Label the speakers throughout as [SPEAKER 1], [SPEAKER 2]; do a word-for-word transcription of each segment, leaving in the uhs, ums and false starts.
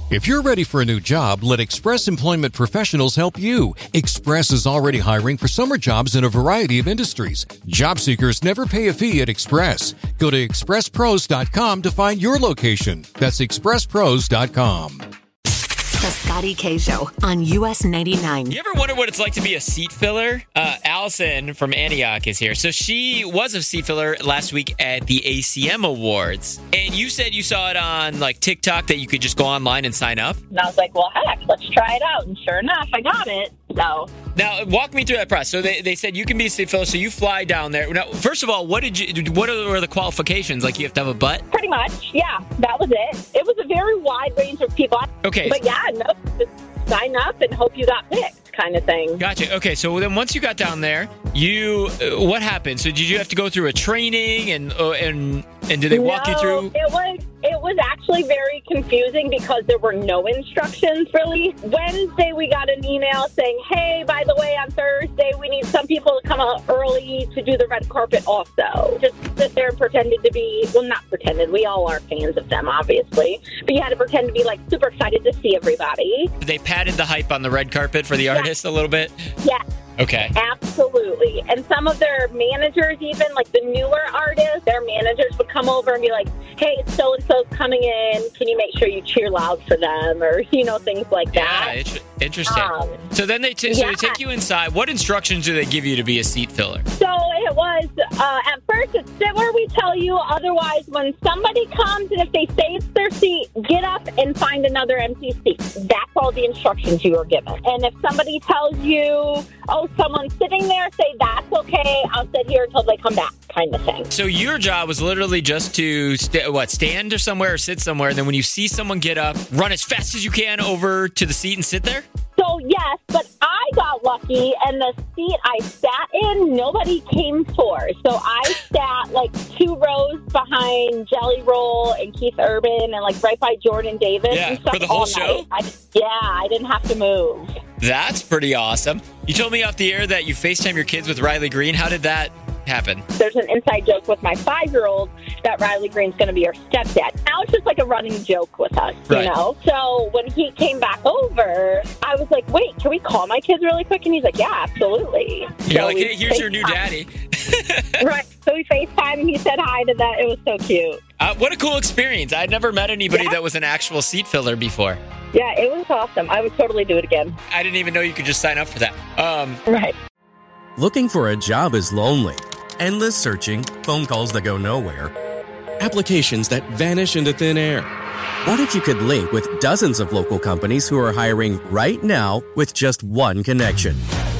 [SPEAKER 1] If you're ready for a new job, let Express Employment Professionals help you. Express is already hiring for summer jobs in a variety of industries. Job seekers never pay a fee at Express. Go to express pros dot com to find your location. That's express pros dot com.
[SPEAKER 2] The Scotty K Show on U S ninety-nine.
[SPEAKER 3] You ever wonder what it's like to be a seat filler? Uh, Allison from Antioch is here. So she was a seat filler last week at the A C M Awards. And you said you saw it on like TikTok that you could just go online and sign up.
[SPEAKER 4] And I was like, well, heck, let's try it out. And sure enough, I got it. So
[SPEAKER 3] now, walk me through that process. So they, they said you can be a seat filler, so you fly down there. Now, first of all, what did you? What were the qualifications? Like you have to have a butt?
[SPEAKER 4] Pretty much, yeah. That was it. It was a very wide range of people.
[SPEAKER 3] Okay.
[SPEAKER 4] But yeah, no, just sign up and hope you got picked, kind of thing.
[SPEAKER 3] Gotcha. Okay, so then once you got down there, you uh, what happened? So did you have to go through a training and uh, and and did they walk
[SPEAKER 4] no,
[SPEAKER 3] you through?
[SPEAKER 4] It was it was actually very confusing because there were no instructions really. Wednesday we got an email saying, "Hey, by the way, on Thursday we need some people to come out early to do the red carpet also." Just sit there and pretended to be well, not pretended. We all are fans of them, obviously, but you had to pretend to be like super excited to see everybody.
[SPEAKER 3] They padded the hype on the red carpet for the yeah. artist a little bit.
[SPEAKER 4] Yeah.
[SPEAKER 3] Okay.
[SPEAKER 4] Absolutely. And some of their managers, even like the newer artists, their managers would come over and be like, "Hey, so-and-so's coming in. Can you make sure you cheer loud for them?" Or, you know, things like that.
[SPEAKER 3] Yeah, it- interesting. Um, so then they, t- so
[SPEAKER 4] yeah.
[SPEAKER 3] they take you inside. What instructions do they give you to be a seat filler?
[SPEAKER 4] So it was, uh, at first, it's sit where we tell you. Otherwise, when somebody comes and if they say it's their seat, get up and find another empty seat. That's all the instructions you were given. And if somebody tells you, "Oh, someone's sitting there," say, "That's okay. I'll sit here until they come back," kind of thing.
[SPEAKER 3] So your job was literally just to, st- what, stand or somewhere or sit somewhere, and then when you see someone get up, run as fast as you can over to the seat and sit there?
[SPEAKER 4] So, yes, but I got lucky, and the seat I sat in, nobody came for. So I sat, like, two rows behind Jelly Roll and Keith Urban and, like, right by Jordan Davis
[SPEAKER 3] Yeah,
[SPEAKER 4] and stuff
[SPEAKER 3] for the whole
[SPEAKER 4] all
[SPEAKER 3] show?
[SPEAKER 4] night. I, yeah, I didn't have to move.
[SPEAKER 3] That's pretty awesome. You told me off the air that you FaceTime your kids with Riley Green. How did that happen?
[SPEAKER 4] There's an inside joke with my five-year-old that Riley Green's going to be her stepdad. Now it's just like a running joke with us,
[SPEAKER 3] Right.
[SPEAKER 4] you know? So when he came back over, I was like, "Wait, can we call my kids really quick?" And he's like, "Yeah, absolutely."
[SPEAKER 3] You're
[SPEAKER 4] so
[SPEAKER 3] like,
[SPEAKER 4] we
[SPEAKER 3] "Hey, here's your new
[SPEAKER 4] FaceTime.
[SPEAKER 3] daddy."
[SPEAKER 4] Right. So we FaceTime and he said hi to that. It was so cute.
[SPEAKER 3] Uh, what a cool experience. I'd never met anybody
[SPEAKER 4] Yeah.
[SPEAKER 3] that was an actual seat filler before.
[SPEAKER 4] Yeah, it was awesome. I would totally do it again.
[SPEAKER 3] I didn't even know you could just sign up for that. Um,
[SPEAKER 4] Right.
[SPEAKER 5] Looking for a job is lonely. Endless searching, phone calls that go nowhere, applications that vanish into thin air. What if you could link with dozens of local companies who are hiring right now with just one connection?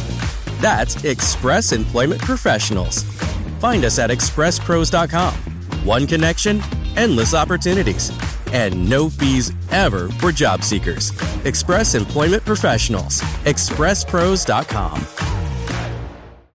[SPEAKER 5] That's Express Employment Professionals. Find us at express pros dot com. One connection, endless opportunities, and no fees ever for job seekers. Express Employment Professionals. express pros dot com.